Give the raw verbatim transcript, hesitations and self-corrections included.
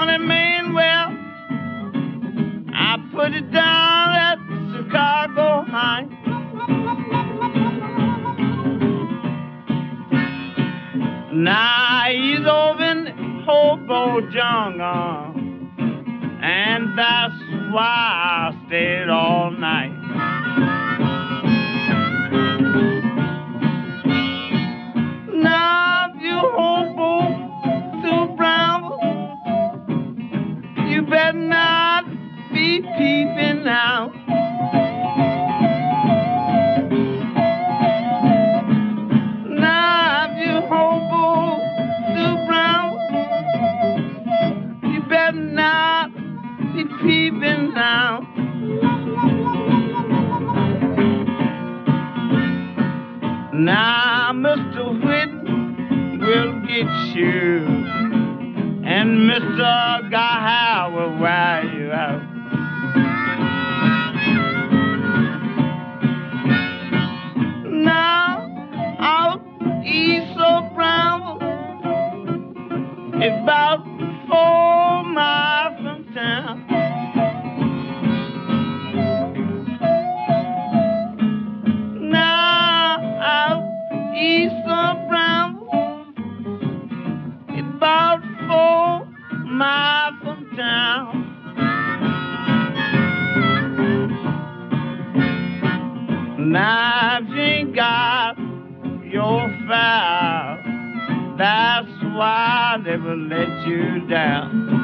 honey man, well, I put it down at Chicago High. Now he's over in Hobo Jungle, and that's why I stayed all night. Now if you hobo through Brownville, you better not be peeping out. Now if you hobo through Brownville, you better not be peeping out. Now Mister Whitten will get you, and Mister Guy will wear you out. Now out east of Brownville, it's about four miles from town. Now out east of Brownville, it's about four miles from town. Now if you ain't got your file, that's why they will let you down.